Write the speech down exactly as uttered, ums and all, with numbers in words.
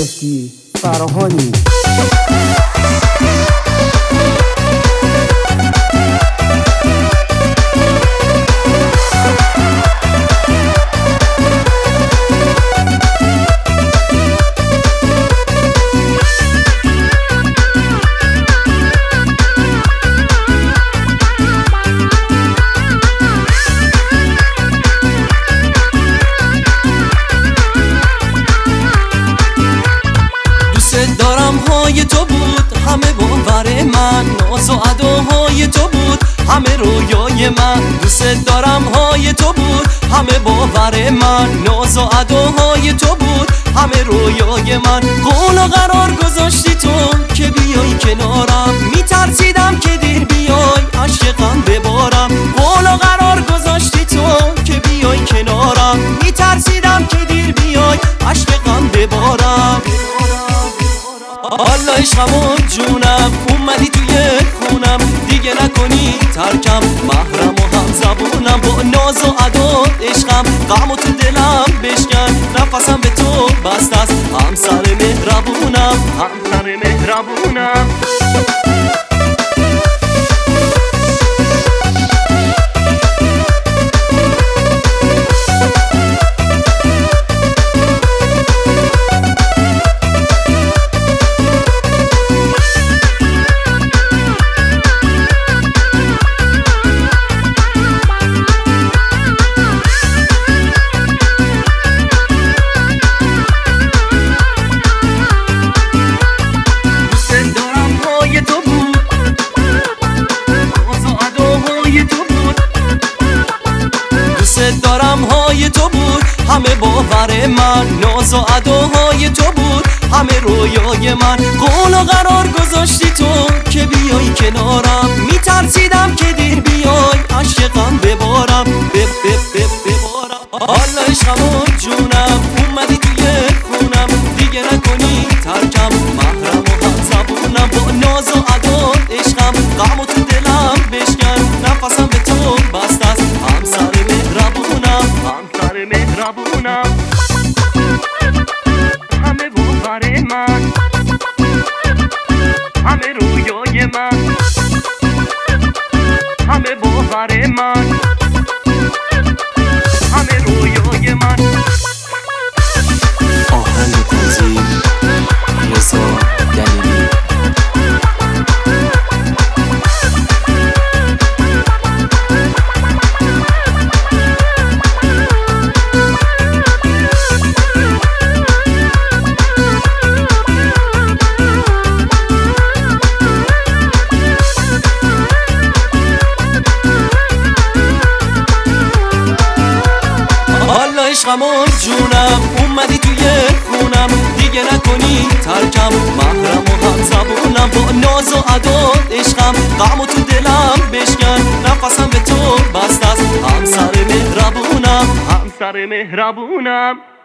گرفتی فراهانی. دارم های تو بود همه باور من، ناز و اداهای تو بود همه رویای من. دوست دارم های تو بود همه باور من، ناز و اداهای تو بود همه رویای من. قول و قرار گذاشتی تو که بیای کنارم، میترسیدم که دیر بیای عشقم ببارم. قول و قرار گذاشتی تو که بیای کنارم، میترسیدم که دیر بیای عشقم ببارم. حالا عشقم و جونم اومدی توی خونم، دیگه نکنی ترکم، محرم و هم زبونم. با ناز و ادا عشقم غم و تو دلم بشکن، نفسم به تو بسته است، همسر مهربونم، همسر مهربونم. دارم های تو بود همه باور من، ناز و اداهای تو بود همه رویای من. قول و قرار گذاشتی تو که بیای کنارم، میترسیدم که دیر بیای عشقم ببارم، بب بب بب ببارم. حالا عشقم و جونم اومدی توی خونم، دیگه نکنی ترکم، محرم و هم زبونم. با ناز و ادا عشقم غم و تو دلم بشکن، نفسم به تو بسته است، همسر مهربونم، همسر مهربونم. همه باور من، همه رویای من، همه باور من، همه رویای من. آهنگ تنظیم رضا دلیلی. عشقم و جونم اومدی توی خونم، دیگه نکنی ترکم، محرم و هم زبونم. با ناز و ادا عشقم غم و تو دلم بشکن، نفسم به تو بسته است، همسر مهربونم، همسر مهربونم.